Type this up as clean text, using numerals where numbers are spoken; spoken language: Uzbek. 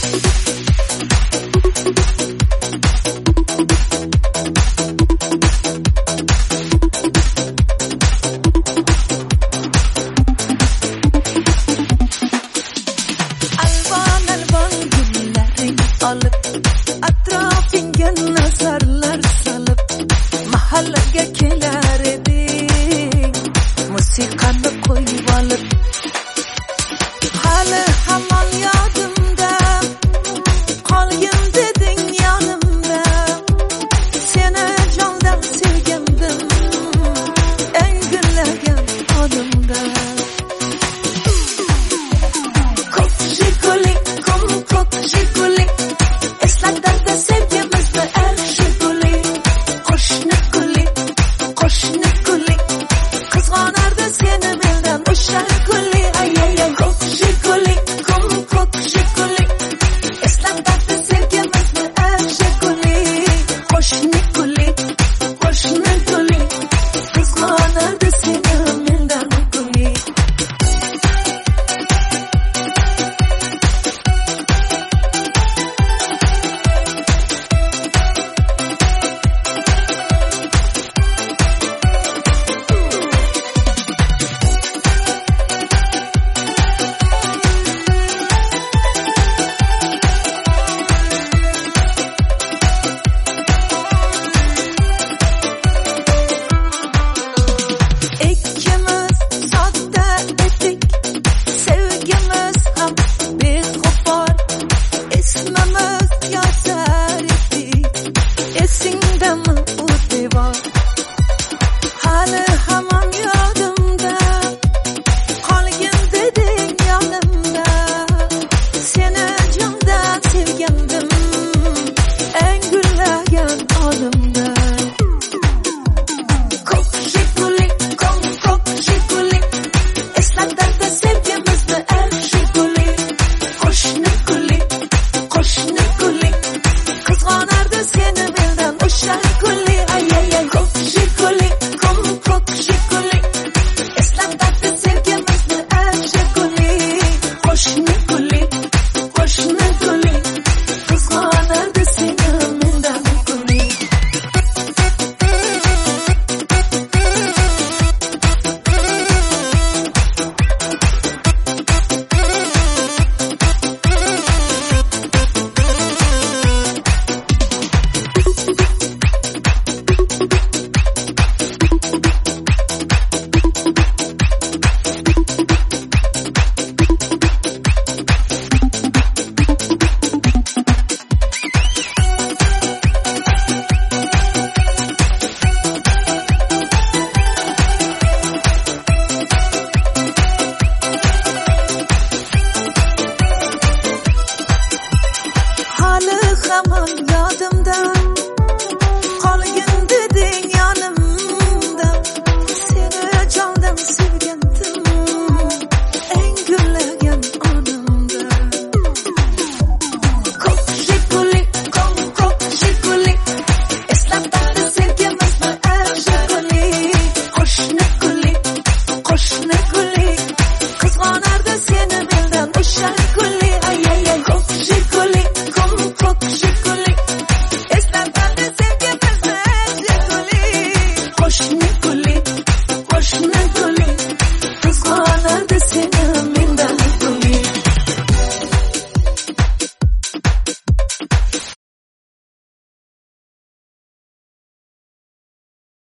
Atrofingga nazarlar solib mahallaga kelar eding, musiqani qo'yib olib. Hali hamon yodimda, qolgin deding yonimda. Seni jondan sevgandim, eng gullagan olimda. Ko'k jiguli, ko'k jiguli, eslatadi sevgimizni er jiguli. Qo'shni guli, qizg'onardi seni mendan o'sha guli. Ay, ko'k jiguli, ko'k jiguli, eslatadi sevgimizni er jiguli. Qo'shni guli, qizg'onardi seni mendan guli. İkimiz sodda edik, sevgimiz ham beg'ubor, ismimiz yozar edik. Esingdami u devor? Hali hamon yodimda, qolgin deding yonimda. Seni jondan sevgandim, eng gullagan olimda. Ko'k jiguli, eslatadi sevgimizni er jiguli. Qo'shni guli, qizg'onardi seni mendan o'sha guli. Ay, ko'k jiguli, eslatadi sevgimizni er jiguli. Qo'shni guli, qizg'onardi seni mendan guli. Hali hamon yodimda,